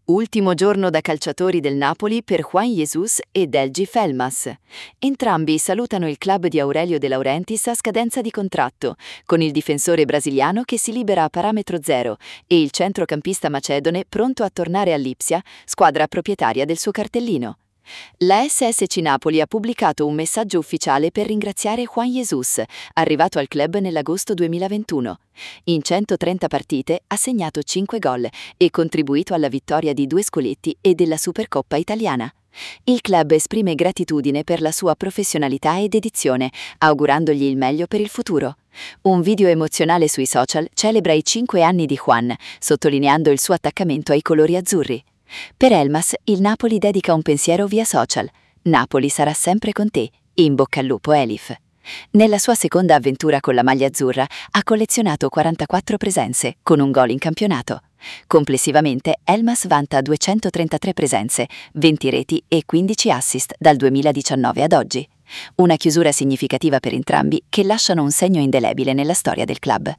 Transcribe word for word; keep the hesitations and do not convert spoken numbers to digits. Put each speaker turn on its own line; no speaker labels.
Ultimo giorno da calciatori del Napoli per Juan Jesus e Delgif Elmas. Entrambi salutano il club di Aurelio De Laurentiis a scadenza di contratto, con il difensore brasiliano che si libera a parametro zero e il centrocampista macedone pronto a tornare all'Ipsia, squadra proprietaria del suo cartellino. La S S C Napoli ha pubblicato un messaggio ufficiale per ringraziare Juan Jesus, arrivato al club nell'agosto duemilaventuno. In centotrenta partite ha segnato cinque gol e contribuito alla vittoria di due scudetti e della Supercoppa italiana. Il club esprime gratitudine per la sua professionalità e dedizione, augurandogli il meglio per il futuro. Un video emozionale sui social celebra i cinque anni di Juan, sottolineando il suo attaccamento ai colori azzurri. Per Elmas, il Napoli dedica un pensiero via social. Napoli sarà sempre con te. In bocca al lupo Elif. Nella sua seconda avventura con la maglia azzurra ha collezionato quarantaquattro presenze, con un gol in campionato. Complessivamente Elmas vanta duecentotrentatré presenze, venti reti e quindici assist dal duemiladiciannove ad oggi. Una chiusura significativa per entrambi che lasciano un segno indelebile nella storia del club.